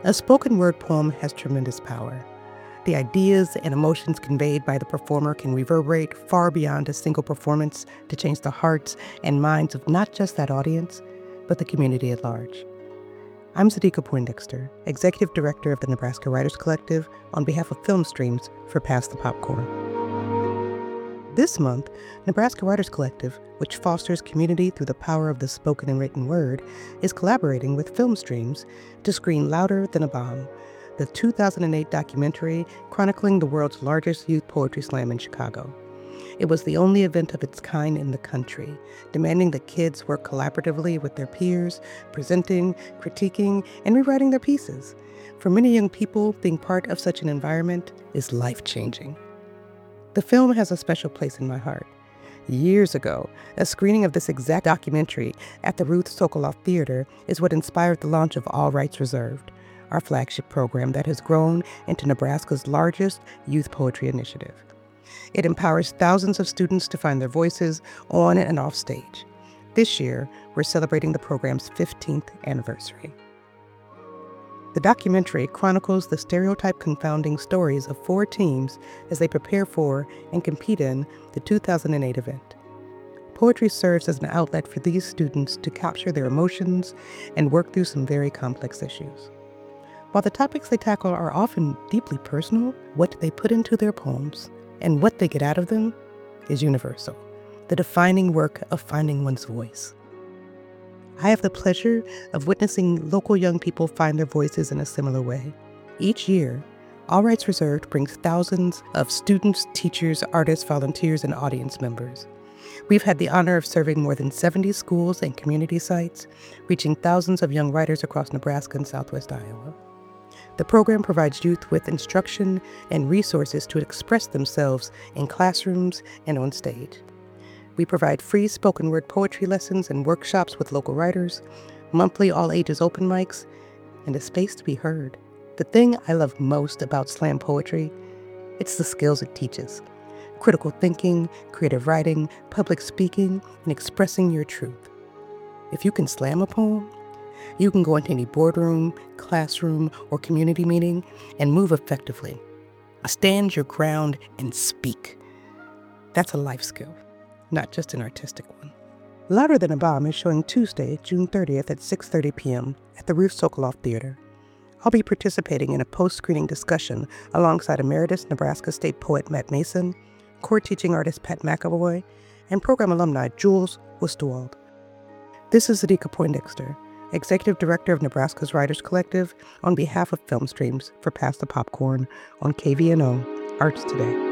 A spoken word poem has tremendous power. The ideas and emotions conveyed by the performer can reverberate far beyond a single performance to change the hearts and minds of not just that audience, but the community at large. I'm Sadiqa Poindexter, Executive Director of the Nebraska Writers Collective, on behalf of Film Streams for Pass the Popcorn. This month, Nebraska Writers Collective, which fosters community through the power of the spoken and written word, is collaborating with Film Streams to screen Louder Than a Bomb, the 2008 documentary chronicling the world's largest youth poetry slam in Chicago. It was the only event of its kind in the country, demanding that kids work collaboratively with their peers, presenting, critiquing, and rewriting their pieces. For many young people, being part of such an environment is life-changing. The film has a special place in my heart. Years ago, a screening of this exact documentary at the Ruth Sokoloff Theater is what inspired the launch of All Rights Reserved, our flagship program that has grown into Nebraska's largest youth poetry initiative. It empowers thousands of students to find their voices on and off stage. This year, we're celebrating the program's 15th anniversary. The documentary chronicles the stereotype-confounding stories of 4 teams as they prepare for and compete in the 2008 event. Poetry serves as an outlet for these students to capture their emotions and work through some very complex issues. While the topics they tackle are often deeply personal, what they put into their poems and what they get out of them is universal, the defining work of finding one's voice. I have the pleasure of witnessing local young people find their voices in a similar way. Each year, All Rights Reserved brings thousands of students, teachers, artists, volunteers, and audience members. We've had the honor of serving more than 70 schools and community sites, reaching thousands of young writers across Nebraska and Southwest Iowa. The program provides youth with instruction and resources to express themselves in classrooms and on stage. We provide free spoken word poetry lessons and workshops with local writers, monthly all ages open mics, and a space to be heard. The thing I love most about slam poetry, it's the skills it teaches. Critical thinking, creative writing, public speaking, and expressing your truth. If you can slam a poem, you can go into any boardroom, classroom, or community meeting and move effectively. Stand your ground and speak. That's a life skill, not just an artistic one. Louder Than a Bomb is showing Tuesday, June 30th at 6:30 p.m. at the Ruth Sokoloff Theater. I'll be participating in a post-screening discussion alongside Emeritus Nebraska State Poet Matt Mason, core teaching artist Pat McAvoy, and program alumni Jules Wustewald. This is Sadiqa Poindexter, Executive Director of Nebraska's Writers Collective, on behalf of Film Streams for Pass the Popcorn on KVNO Arts Today.